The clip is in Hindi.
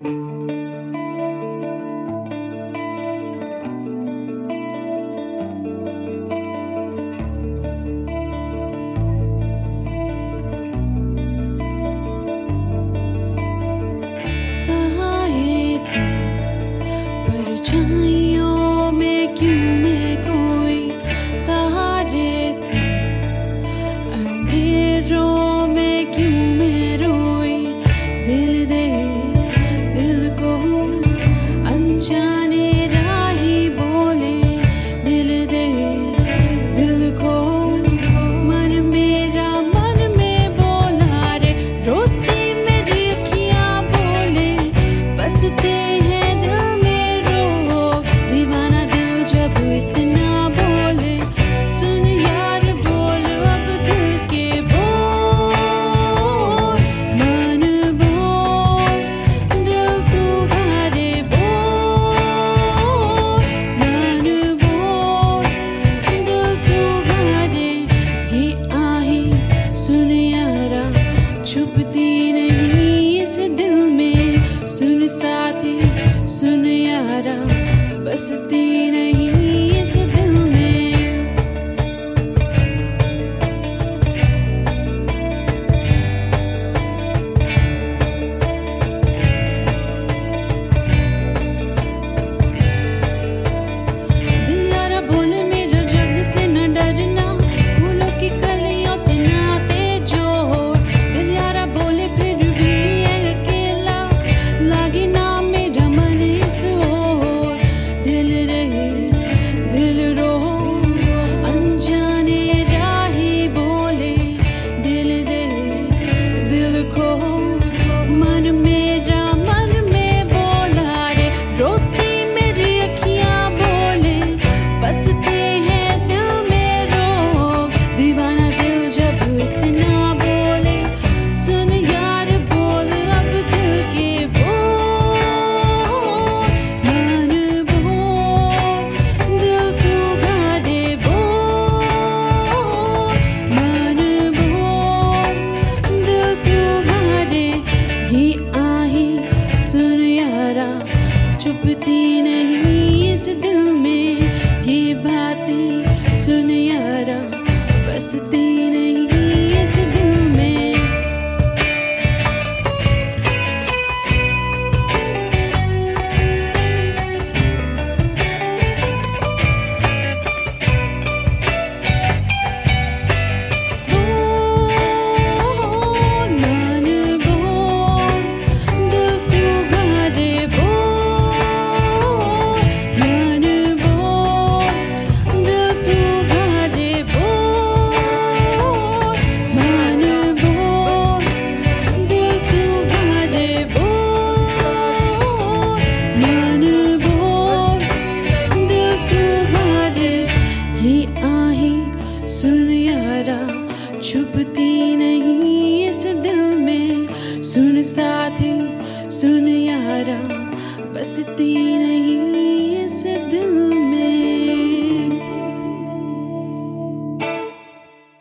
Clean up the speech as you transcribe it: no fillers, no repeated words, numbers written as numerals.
परछाइयों में क्यों मैं कोई तारे थे, अंधेरों में क्यों मैं रोई। दिल दे दिल को अनजाने राही बोले, दिल दे दिल को मन मेरा मन में बोला रे। रोती मेरी अखियां बोले बसते हैं दिल में रोग। दीवाना दिल जब इतना बोले, सुन यार बोल अब दिल के बोल। मन बोल दिल तू घरे बोल, मन बोल दिल तू घरे। ये आही सुन यारा छुपती नहीं इस दिल में, सुन साथी सुन यारा बसती नहीं इस दिल में। दिल यारा बोले मेरा जग से न डरना, फूलों की कलियों से नाते जोड़। दिल यारा बोले फिर भी अकेला लागे ना मेरा मन इस ओर। दिल रहे दिल रो अनजाने राही बोले, दिल दे दिल को मन मेरा मन में बोला रे। रोती मेरी अखियां बोले बसते हैं दिल में रोग। दीवाना दिल जब इतना बोले, सुन यार बोल अब दिल के बोल। मन बोल दिल तू घरे बोल, मन बोल दिल तू घरे। ये आही सुन यारा चुपती नहीं इस दिल में, ये बातें सुन यारा बसती नहीं इस दिल में। बोल मन बोल दिल तू घरे बोल, मन बोल दिल तू घरे बोल, मन बोल दिल तू घरे बोल, मन बोल दिल तू घरे। ये आही सुन यारा छुपती नहीं इस दिल में, सुन साथी सुन यारा बसती नहीं इस दिल में।